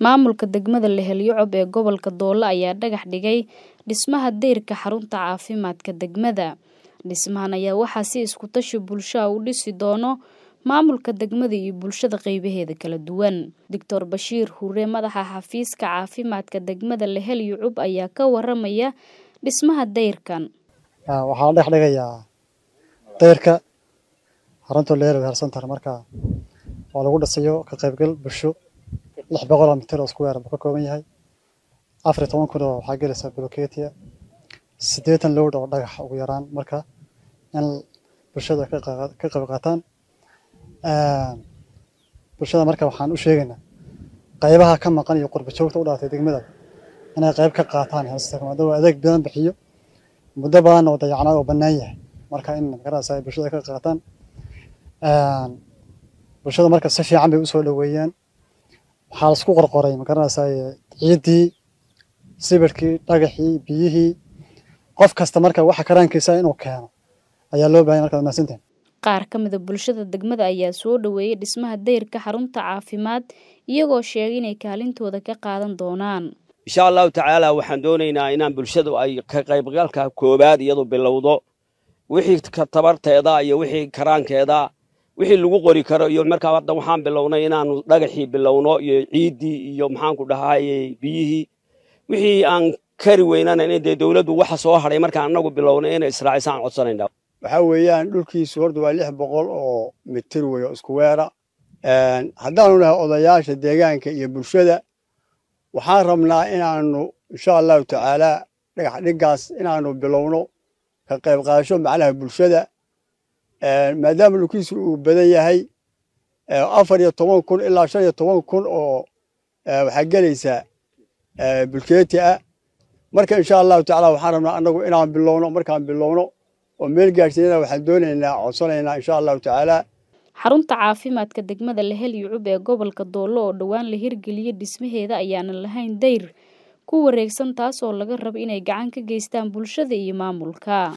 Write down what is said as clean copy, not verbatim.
Maamulka degmada Lehelyocob ee gobolka Doola ayaa dhagax dhigay dhismaha dayrka xarunta caafimaadka degmada. Dhismahan ayaa waxaa si isku tashi bulshada u dhisi doono maamulka degmada iyo bulshada qaybaheeda kala duwan. Dr. Bashiir Hure, madaxa xafiiska caafimaadka degmada Lehelyocob ayaa ka waramaya dhismaha dayrkan. Waxaa dhagax dhigayaa dayrka xarunta Lehelyocob Health Center marka waa lagu dhisayo ka qaybgal bulsho 600 mitir oo square ka kooban yahay 14 kun oo waxa galaysa blokeetiya 80 load oo dhagax ugu yaraan marka in bulshada ka qayb qaataan bulshada marka waxaan u sheegaynaa qaybaha ka maqan iyo qurba joogta u dhaatay degmada inay qayb ka qaataan health center maadaama adeeg badan bixiyo muddo badan oo dayacnaa oo bannaan yahay marka in garanaysa bulshada ka qaataan bulshada marka si fiican bay u soo dhaweeyeen waxaa la isku qorqoray ma garanaysaa ciidii sibirkii dhagaxii biyihii qof kasta marka waxa karaankiisa inuu keeno ayaa loo baahan marka maasinta qaar ka mid ah bulshada degmada ayaa soo dhaweeyay dhismaha dayrka xarunta caafimaad iyagoo sheegay inay kaalintooda ka qaadan doonaan insha Allah tacaala waxaan doonaynaa inaan bulshadu ay ka qaybgalka koobaad iyadu bilowdo wixii ka tabarteeda iyo wixii karaankeeda wixii lagu qori karo iyo marka hadda waxaan bilownay inaan dhagaxii bilowno iyo ciidii iyo maxaan ku dhahay biyihii wixii aan kari weynana in dawladdu waxa soo haray marka anagu bilownay in Israaciisaan codsanayna waxa weeyaan dhulkiisu horta waa 600 oo mitir weeyo isku weera haddaanu nahay odayaasha deegaanka iyo bulshada waxaan rabnaa inaanu insha Allah tacaala dhagax dhigaas inaanu bilowno ka qayb qaadasho macnaha bulshada maadaama dhulkiisu uu badan yahay 14 kun ilaa 15 kun oo waxa galaysa bulkeeti ah marka insha Allah tacaala waxaan rabnaa anagu inaan bilowno markaan bilowno oo meel gaarsiinayna waxaan doonaynaa codsanaynaa insha Allah tacaala xarunta caafimaadka degmada Lehelyocob ee gobolka Doola oo dhawaan la hirgeliyay dhismaheeda ayaana lahayn dayr ku wareegsan taas oo laga rabo inay gacan ka geystaan bulshada iyo maamulka.